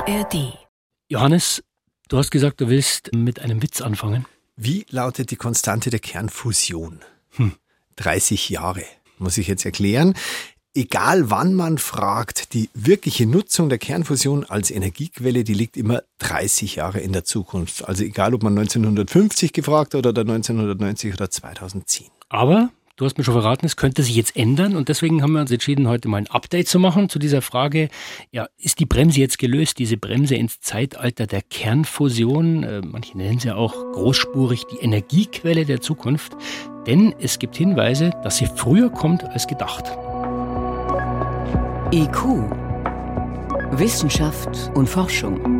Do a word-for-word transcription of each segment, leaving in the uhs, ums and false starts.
A R D. Johannes, du hast gesagt, du willst mit einem Witz anfangen. Wie lautet die Konstante der Kernfusion? Hm. dreißig Jahre, muss ich jetzt erklären. Egal wann man fragt, die wirkliche Nutzung der Kernfusion als Energiequelle, die liegt immer dreißig Jahre in der Zukunft. Also egal, ob man neunzehnhundertfünfzig gefragt hat oder neunzehnhundertneunzig oder zweitausendzehn. Aber du hast mir schon verraten, es könnte sich jetzt ändern und deswegen haben wir uns entschieden, heute mal ein Update zu machen zu dieser Frage, ja, ist die Bremse jetzt gelöst, diese Bremse ins Zeitalter der Kernfusion, äh, manche nennen sie ja auch großspurig die Energiequelle der Zukunft, denn es gibt Hinweise, dass sie früher kommt als gedacht. I Q. Wissenschaft und Forschung.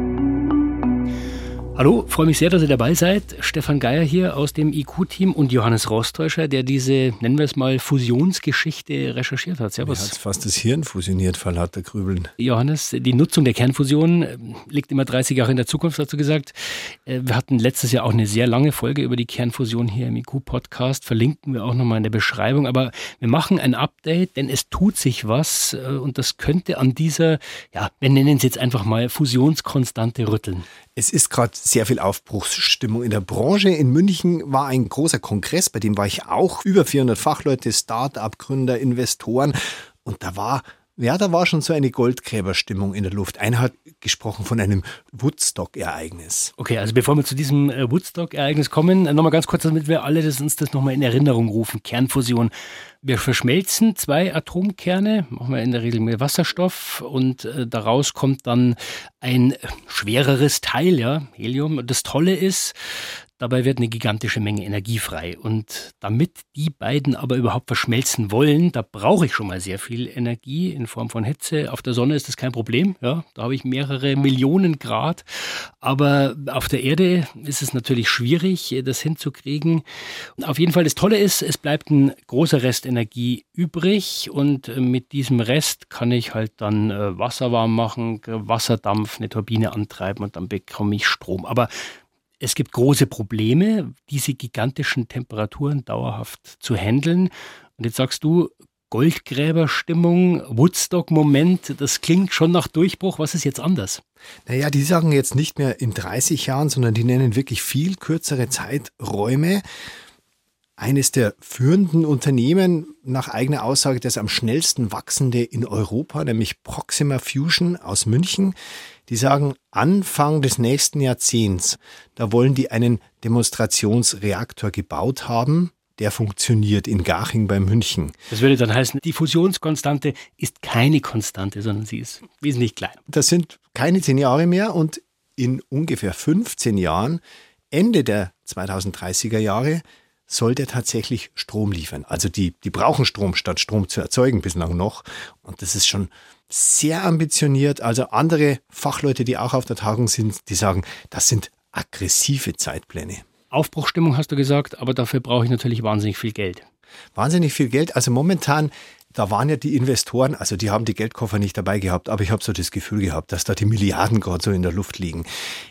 Hallo, freue mich sehr, dass ihr dabei seid. Stefan Geier hier aus dem I Q-Team und Johannes Rostäuscher, der diese, nennen wir es mal, Fusionsgeschichte recherchiert hat. Servus. Mir hat fast das Hirn fusioniert vor lauter Grübeln. Johannes, die Nutzung der Kernfusion liegt immer dreißig Jahre in der Zukunft, hast du gesagt. Wir hatten letztes Jahr auch eine sehr lange Folge über die Kernfusion hier im I Q-Podcast. Verlinken wir auch nochmal in der Beschreibung. Aber wir machen ein Update, denn es tut sich was und das könnte an dieser, ja, wir nennen es jetzt einfach mal Fusionskonstante rütteln. Es ist gerade sehr viel Aufbruchsstimmung in der Branche. In München war ein großer Kongress, bei dem war ich auch. Über vierhundert Fachleute, Start-up-Gründer, Investoren. Und da war, ja, da war schon so eine Goldgräberstimmung in der Luft. Einer hat gesprochen von einem Woodstock-Ereignis. Okay, also bevor wir zu diesem Woodstock-Ereignis kommen, nochmal ganz kurz, damit wir alle das, uns das nochmal in Erinnerung rufen. Kernfusion. Wir verschmelzen zwei Atomkerne, machen wir in der Regel mit Wasserstoff und äh, daraus kommt dann ein schwereres Teil, ja, Helium. Das Tolle ist, dabei wird eine gigantische Menge Energie frei. Und damit die beiden aber überhaupt verschmelzen wollen, da brauche ich schon mal sehr viel Energie in Form von Hitze. Auf der Sonne ist das kein Problem, ja, da habe ich mehrere Millionen Grad. Aber auf der Erde ist es natürlich schwierig, das hinzukriegen. Auf jeden Fall, das Tolle ist, es bleibt ein großer Rest Energie übrig und mit diesem Rest kann ich halt dann Wasser warm machen, Wasserdampf, eine Turbine antreiben und dann bekomme ich Strom. Aber es gibt große Probleme, diese gigantischen Temperaturen dauerhaft zu handeln. Und jetzt sagst du, Goldgräberstimmung, Woodstock-Moment, das klingt schon nach Durchbruch. Was ist jetzt anders? Naja, die sagen jetzt nicht mehr in dreißig Jahren, sondern die nennen wirklich viel kürzere Zeiträume. Eines der führenden Unternehmen, nach eigener Aussage das am schnellsten wachsende in Europa, nämlich Proxima Fusion aus München, die sagen, Anfang des nächsten Jahrzehnts, da wollen die einen Demonstrationsreaktor gebaut haben, der funktioniert in Garching bei München. Das würde dann heißen, die Fusionskonstante ist keine Konstante, sondern sie ist wesentlich kleiner. Das sind keine zehn Jahre mehr und in ungefähr fünfzehn Jahren, Ende der zweitausenddreißiger Jahre, soll der tatsächlich Strom liefern. Also die, die brauchen Strom, statt Strom zu erzeugen bislang noch. Und das ist schon sehr ambitioniert. Also andere Fachleute, die auch auf der Tagung sind, die sagen, das sind aggressive Zeitpläne. Aufbruchstimmung hast du gesagt, aber dafür brauche ich natürlich wahnsinnig viel Geld. Wahnsinnig viel Geld. Also momentan, da waren ja die Investoren, also die haben die Geldkoffer nicht dabei gehabt, aber ich habe so das Gefühl gehabt, dass da die Milliarden gerade so in der Luft liegen.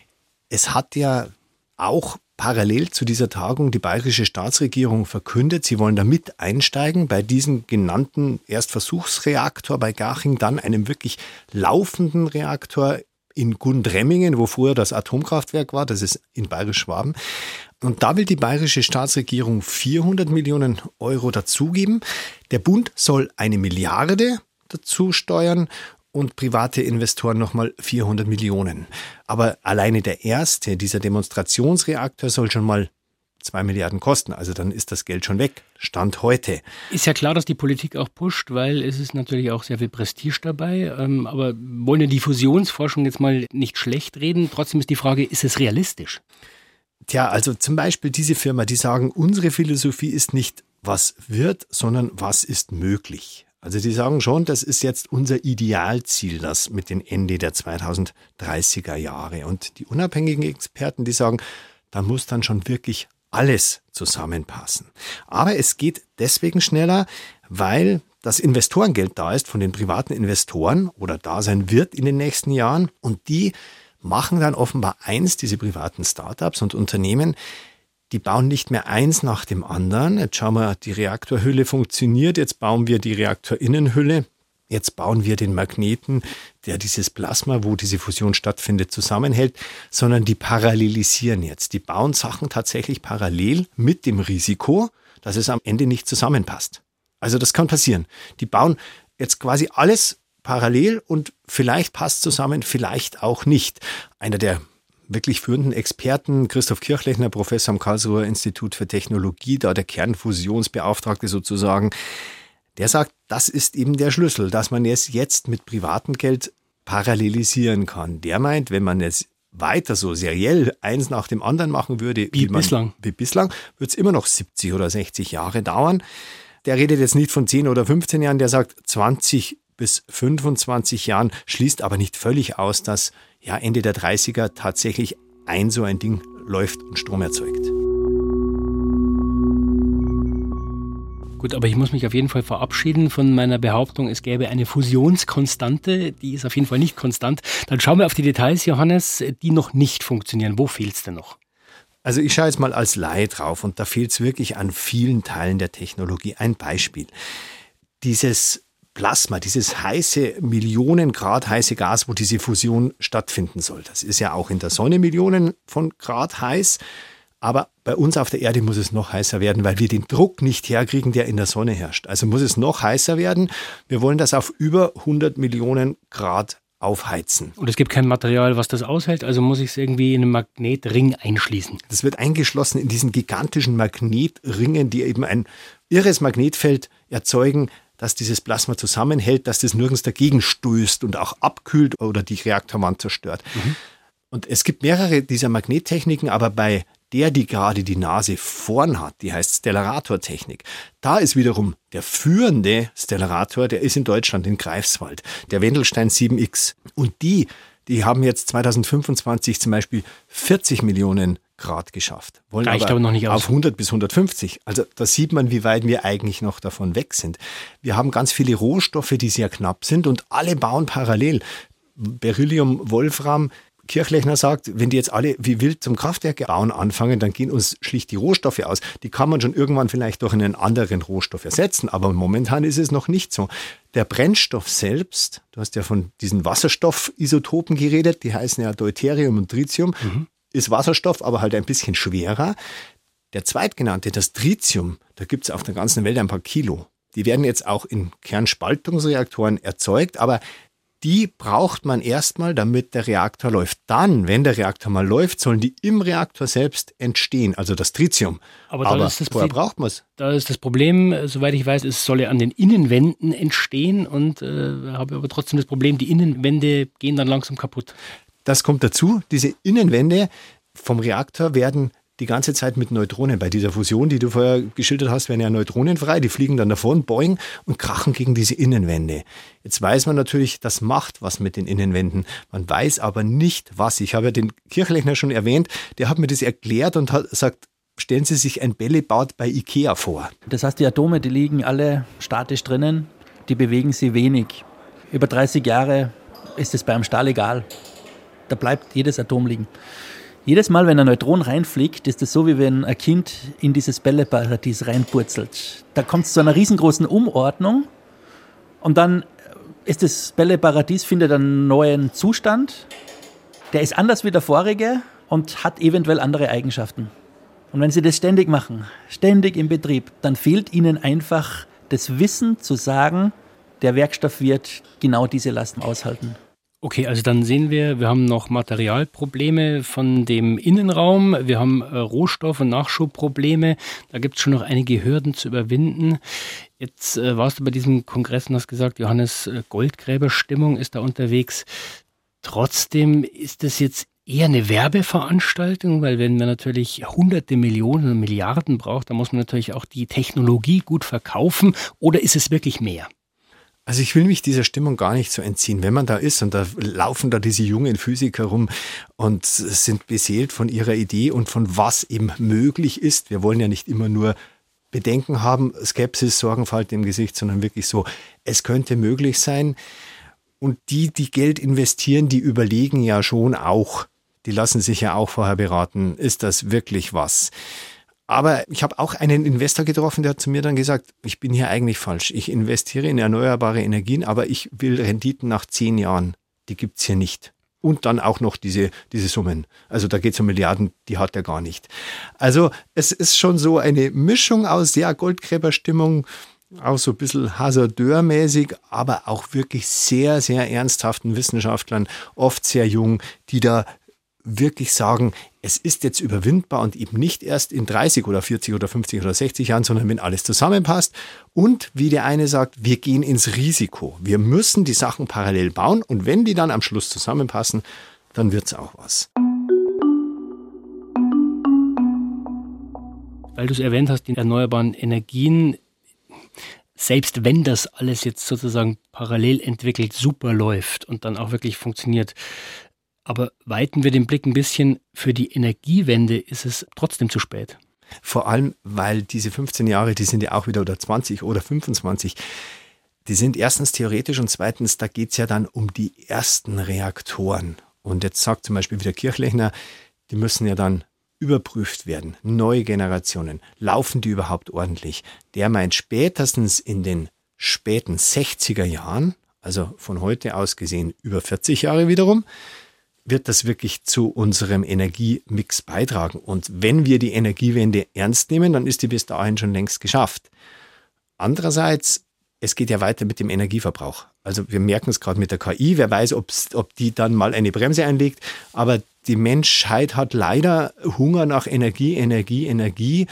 Es hat ja auch parallel zu dieser Tagung die bayerische Staatsregierung verkündet, sie wollen da mit einsteigen bei diesem genannten Erstversuchsreaktor bei Garching, dann einem wirklich laufenden Reaktor in Gundremmingen, wo früher das Atomkraftwerk war, das ist in Bayerisch-Schwaben. Und da will die bayerische Staatsregierung vierhundert Millionen Euro dazugeben. Der Bund soll eine Milliarde dazu steuern und private Investoren nochmal vierhundert Millionen. Aber alleine der erste, dieser Demonstrationsreaktor, soll schon mal zwei Milliarden kosten. Also dann ist das Geld schon weg. Stand heute. Ist ja klar, dass die Politik auch pusht, weil es ist natürlich auch sehr viel Prestige dabei. Aber wollen ja die Fusionsforschung jetzt mal nicht schlecht reden. Trotzdem ist die Frage, ist es realistisch? Tja, also zum Beispiel diese Firma, die sagen, unsere Philosophie ist nicht, was wird, sondern was ist möglich. Also die sagen schon, das ist jetzt unser Idealziel, das mit dem Ende der zweitausenddreißiger Jahre. Und die unabhängigen Experten, die sagen, da muss dann schon wirklich alles zusammenpassen. Aber es geht deswegen schneller, weil das Investorengeld da ist von den privaten Investoren oder da sein wird in den nächsten Jahren. Und die machen dann offenbar eins, diese privaten Startups und Unternehmen, die bauen nicht mehr eins nach dem anderen. Jetzt schauen wir, die Reaktorhülle funktioniert, jetzt bauen wir die Reaktorinnenhülle. jetzt bauen wir den Magneten, der dieses Plasma, wo diese Fusion stattfindet, zusammenhält, sondern die parallelisieren jetzt. Die bauen Sachen tatsächlich parallel mit dem Risiko, dass es am Ende nicht zusammenpasst. Also das kann passieren. Die bauen jetzt quasi alles parallel und vielleicht passt zusammen, vielleicht auch nicht. Einer der wirklich führenden Experten, Christoph Kirchlechner, Professor am Karlsruher Institut für Technologie, da der Kernfusionsbeauftragte sozusagen, der sagt, das ist eben der Schlüssel, dass man es jetzt mit privatem Geld parallelisieren kann. Der meint, wenn man es weiter so seriell eins nach dem anderen machen würde, wie, wie man, bislang, wie bislang, wird es immer noch siebzig oder sechzig Jahre dauern. Der redet jetzt nicht von zehn oder fünfzehn Jahren, der sagt zwanzig bis fünfundzwanzig Jahren, schließt aber nicht völlig aus, dass ja Ende der dreißiger tatsächlich ein so ein Ding läuft und Strom erzeugt. Gut, aber ich muss mich auf jeden Fall verabschieden von meiner Behauptung, es gäbe eine Fusionskonstante. Die ist auf jeden Fall nicht konstant. Dann schauen wir auf die Details, Johannes, die noch nicht funktionieren. Wo fehlt es denn noch? Also ich schaue jetzt mal als Laie drauf und da fehlt es wirklich an vielen Teilen der Technologie. Ein Beispiel. Dieses Plasma, dieses heiße, Millionen Grad heiße Gas, wo diese Fusion stattfinden soll. Das ist ja auch in der Sonne Millionen von Grad heiß. Aber bei uns auf der Erde muss es noch heißer werden, weil wir den Druck nicht herkriegen, der in der Sonne herrscht. Also muss es noch heißer werden. Wir wollen das auf über hundert Millionen Grad aufheizen. Und es gibt kein Material, was das aushält, also muss ich es irgendwie in einen Magnetring einschließen. Das wird eingeschlossen in diesen gigantischen Magnetringen, die eben ein irres Magnetfeld erzeugen, dass dieses Plasma zusammenhält, dass das nirgends dagegen stößt und auch abkühlt oder die Reaktorwand zerstört. Mhm. Und es gibt mehrere dieser Magnettechniken, aber bei der, die gerade die Nase vorn hat, die heißt Stellaratortechnik. Da ist wiederum der führende Stellarator, der ist in Deutschland, in Greifswald, der Wendelstein sieben X. Und die, die haben jetzt zweitausendfünfundzwanzig zum Beispiel vierzig Millionen Grad geschafft. Wollen Reicht aber, aber noch nicht aus. Auf hundert bis hundertfünfzig. Also da sieht man, wie weit wir eigentlich noch davon weg sind. Wir haben ganz viele Rohstoffe, die sehr knapp sind und alle bauen parallel. Beryllium, Wolfram. Kirchlechner sagt, wenn die jetzt alle wie wild zum Kraftwerke bauen anfangen, dann gehen uns schlicht die Rohstoffe aus. Die kann man schon irgendwann vielleicht durch einen anderen Rohstoff ersetzen, aber momentan ist es noch nicht so. Der Brennstoff selbst, du hast ja von diesen Wasserstoffisotopen geredet, die heißen ja Deuterium und Tritium, mhm. ist Wasserstoff, aber halt ein bisschen schwerer. Der zweitgenannte, das Tritium, da gibt es auf der ganzen Welt ein paar Kilo. Die werden jetzt auch in Kernspaltungsreaktoren erzeugt, aber die braucht man erstmal, damit der Reaktor läuft. Dann, wenn der Reaktor mal läuft, sollen die im Reaktor selbst entstehen, also das Tritium. Aber, da Aber ist das woher Pro- braucht man es? Da ist das Problem, soweit ich weiß, es soll ja an den Innenwänden entstehen und äh, habe aber trotzdem das Problem, die Innenwände gehen dann langsam kaputt. Das kommt dazu. Diese Innenwände vom Reaktor werden die ganze Zeit mit Neutronen. Bei dieser Fusion, die du vorher geschildert hast, werden ja Neutronen frei. Die fliegen dann davon, boing, und krachen gegen diese Innenwände. Jetzt weiß man natürlich, das macht was mit den Innenwänden. Man weiß aber nicht, was. Ich habe ja den Kirchlechner schon erwähnt. Der hat mir das erklärt und hat gesagt, stellen Sie sich ein Bällebad bei Ikea vor. Das heißt, die Atome, die liegen alle statisch drinnen. Die bewegen sie wenig. Über dreißig Jahre ist es beim Stahl egal. Da bleibt jedes Atom liegen. Jedes Mal, wenn ein Neutron reinfliegt, ist es so, wie wenn ein Kind in dieses Bälleparadies reinpurzelt. Da kommt es zu einer riesengroßen Umordnung und dann ist das Bälleparadies, findet einen neuen Zustand. Der ist anders wie der vorige und hat eventuell andere Eigenschaften. Und wenn Sie das ständig machen, ständig im Betrieb, dann fehlt Ihnen einfach das Wissen zu sagen, der Werkstoff wird genau diese Lasten aushalten. Okay, also dann sehen wir, wir haben noch Materialprobleme von dem Innenraum, wir haben äh, Rohstoff- und Nachschubprobleme, da gibt es schon noch einige Hürden zu überwinden. Jetzt äh, warst du bei diesem Kongress und hast gesagt, Johannes, äh, Goldgräberstimmung ist da unterwegs. Trotzdem ist das jetzt eher eine Werbeveranstaltung, weil wenn man natürlich hunderte Millionen und Milliarden braucht, dann muss man natürlich auch die Technologie gut verkaufen, oder ist es wirklich mehr? Also ich will mich dieser Stimmung gar nicht so entziehen. Wenn man da ist und da laufen da diese jungen Physiker rum und sind beseelt von ihrer Idee und von was eben möglich ist. Wir wollen ja nicht immer nur Bedenken haben, Skepsis, Sorgenfalt im Gesicht, sondern wirklich so, es könnte möglich sein. Und die, die Geld investieren, die überlegen ja schon auch, die lassen sich ja auch vorher beraten, ist das wirklich was? Aber ich habe auch einen Investor getroffen, der hat zu mir dann gesagt, ich bin hier eigentlich falsch. Ich investiere in erneuerbare Energien, aber ich will Renditen nach zehn Jahren. Die gibt's hier nicht. Und dann auch noch diese, diese Summen. Also da geht es um Milliarden, die hat er gar nicht. Also es ist schon so eine Mischung aus ja, Goldgräberstimmung, auch so ein bisschen Hasardeurmäßig, aber auch wirklich sehr, sehr ernsthaften Wissenschaftlern, oft sehr jung, die da wirklich sagen, es ist jetzt überwindbar und eben nicht erst in dreißig oder vierzig oder fünfzig oder sechzig Jahren, sondern wenn alles zusammenpasst. Und wie der eine sagt, wir gehen ins Risiko. Wir müssen die Sachen parallel bauen und wenn die dann am Schluss zusammenpassen, dann wird es auch was. Weil du es erwähnt hast, die erneuerbaren Energien, selbst wenn das alles jetzt sozusagen parallel entwickelt super läuft und dann auch wirklich funktioniert, aber weiten wir den Blick ein bisschen, für die Energiewende ist es trotzdem zu spät. Vor allem, weil diese fünfzehn Jahre, die sind ja auch wieder oder zwanzig oder fünfundzwanzig, die sind erstens theoretisch und zweitens, da geht es ja dann um die ersten Reaktoren. Und jetzt sagt zum Beispiel wieder Kirchlechner, die müssen ja dann überprüft werden. Neue Generationen, laufen die überhaupt ordentlich? Der meint spätestens in den späten sechziger Jahren, also von heute aus gesehen über vierzig Jahre wiederum, wird das wirklich zu unserem Energiemix beitragen. Und wenn wir die Energiewende ernst nehmen, dann ist die bis dahin schon längst geschafft. Andererseits, es geht ja weiter mit dem Energieverbrauch. Also wir merken es gerade mit der K I, wer weiß, ob's, ob die dann mal eine Bremse einlegt, aber die Menschheit hat leider Hunger nach Energie, Energie, Energie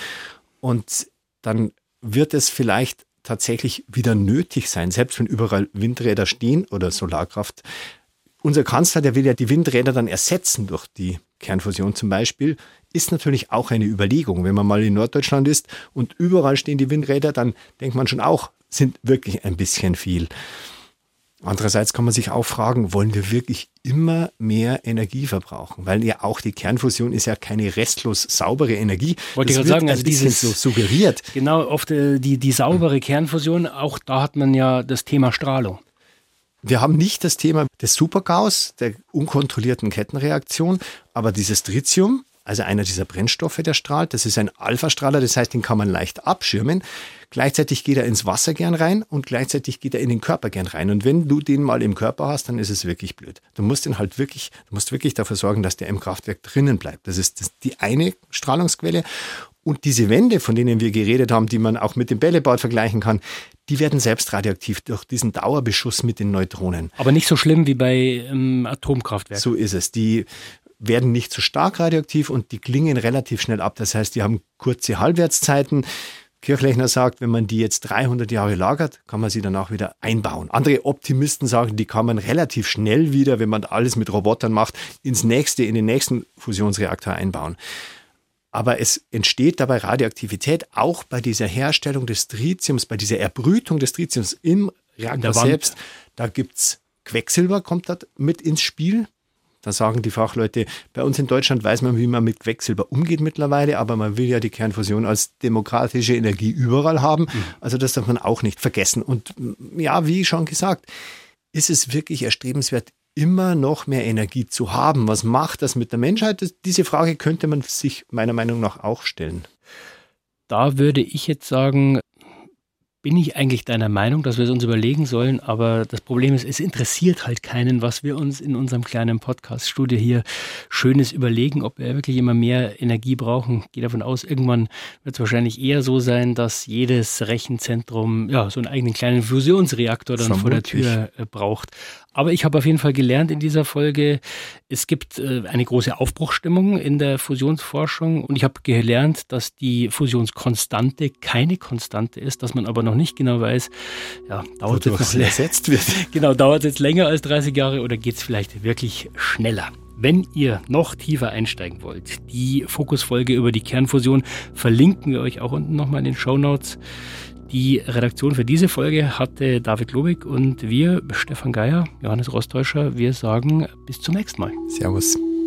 und dann wird es vielleicht tatsächlich wieder nötig sein, selbst wenn überall Windräder stehen oder Solarkraft. Unser Kanzler, der will ja die Windräder dann ersetzen durch die Kernfusion zum Beispiel, ist natürlich auch eine Überlegung. Wenn man mal in Norddeutschland ist und überall stehen die Windräder, dann denkt man schon auch, sind wirklich ein bisschen viel. Andererseits kann man sich auch fragen, wollen wir wirklich immer mehr Energie verbrauchen? Weil ja auch die Kernfusion ist ja keine restlos saubere Energie. Wollte ich gerade sagen, also dieses so suggeriert. Genau, oft äh, die, die saubere Kernfusion, auch da hat man ja das Thema Strahlung. Wir haben nicht das Thema des Supergaus, der unkontrollierten Kettenreaktion, aber dieses Tritium, also einer dieser Brennstoffe, der strahlt, das ist ein Alphastrahler, das heißt, den kann man leicht abschirmen. Gleichzeitig geht er ins Wasser gern rein und gleichzeitig geht er in den Körper gern rein. Und wenn du den mal im Körper hast, dann ist es wirklich blöd. Du musst den halt wirklich, du musst wirklich dafür sorgen, dass der im Kraftwerk drinnen bleibt. Das ist das, die eine Strahlungsquelle. Und diese Wände, von denen wir geredet haben, die man auch mit dem Bällebad vergleichen kann, die werden selbst radioaktiv durch diesen Dauerbeschuss mit den Neutronen. Aber nicht so schlimm wie bei ähm, Atomkraftwerken. So ist es. Die werden nicht so stark radioaktiv und die klingen relativ schnell ab. Das heißt, die haben kurze Halbwertszeiten. Kirchlechner sagt, wenn man die jetzt dreihundert Jahre lagert, kann man sie danach wieder einbauen. Andere Optimisten sagen, die kann man relativ schnell wieder, wenn man alles mit Robotern macht, ins nächste, in den nächsten Fusionsreaktor einbauen. Aber es entsteht dabei Radioaktivität, auch bei dieser Herstellung des Tritiums, bei dieser Erbrütung des Tritiums im Reaktor selbst. Da gibt's Quecksilber, kommt da mit ins Spiel. Da sagen die Fachleute, bei uns in Deutschland weiß man, wie man mit Quecksilber umgeht mittlerweile, aber man will ja die Kernfusion als demokratische Energie überall haben. Also das darf man auch nicht vergessen. Und ja, wie schon gesagt, ist es wirklich erstrebenswert, immer noch mehr Energie zu haben. Was macht das mit der Menschheit? Das, diese Frage könnte man sich meiner Meinung nach auch stellen. Da würde ich jetzt sagen, bin ich eigentlich deiner Meinung, dass wir es uns überlegen sollen, aber das Problem ist, es interessiert halt keinen, was wir uns in unserem kleinen Podcast-Studio hier Schönes überlegen, ob wir wirklich immer mehr Energie brauchen. Ich gehe davon aus, irgendwann wird es wahrscheinlich eher so sein, dass jedes Rechenzentrum ja so einen eigenen kleinen Fusionsreaktor dann Vermutlich. vor der Tür äh, braucht. Aber ich habe auf jeden Fall gelernt in dieser Folge, es gibt äh, eine große Aufbruchsstimmung in der Fusionsforschung und ich habe gelernt, dass die Fusionskonstante keine Konstante ist, dass man aber noch nicht genau weiß, ja, dauert es jetzt noch ersetzt wird. Genau, dauert es jetzt länger als dreißig Jahre oder geht es vielleicht wirklich schneller? Wenn ihr noch tiefer einsteigen wollt, die Fokusfolge über die Kernfusion verlinken wir euch auch unten nochmal in den Shownotes. Die Redaktion für diese Folge hatte David Lobig und wir, Stefan Geier, Johannes Rostäuscher, wir sagen bis zum nächsten Mal. Servus.